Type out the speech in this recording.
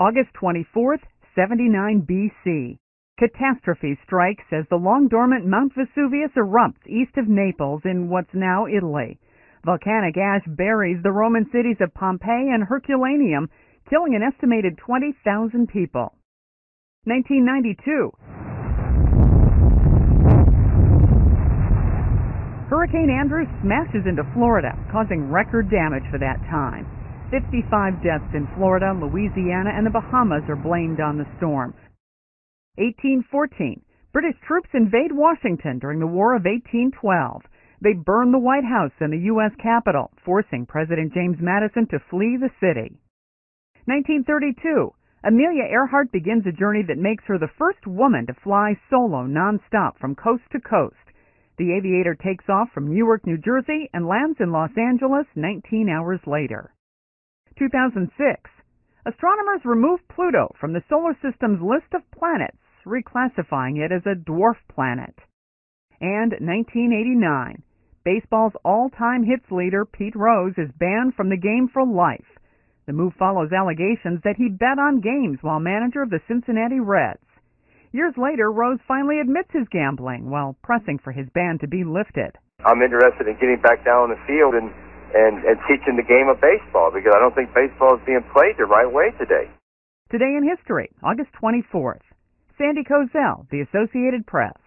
August 24th, 79 BC. Catastrophe strikes as the long-dormant Mount Vesuvius erupts east of Naples in what's now Italy. Volcanic ash buries the Roman cities of Pompeii and Herculaneum, killing an estimated 20,000 people. 1992. Hurricane Andrew smashes into Florida, causing record damage for that time. 55 deaths in Florida, Louisiana, and the Bahamas are blamed on the storm. 1814. British troops invade Washington during the War of 1812. They burn the White House and the U.S. Capitol, forcing President James Madison to flee the city. 1932. Amelia Earhart begins a journey that makes her the first woman to fly solo nonstop from coast to coast. The aviator takes off from Newark, New Jersey, and lands in Los Angeles 19 hours later. 2006. Astronomers remove Pluto from the solar system's list of planets, reclassifying it as a dwarf planet. And 1989. Baseball's all-time hits leader, Pete Rose, is banned from the game for life. The move follows allegations that he bet on games while manager of the Cincinnati Reds. Years later, Rose finally admits his gambling while pressing for his ban to be lifted. I'm interested in getting back down on the field and teaching the game of baseball because I don't think baseball is being played the right way today. Today in History, August 24th. Sandy Kozel, The Associated Press.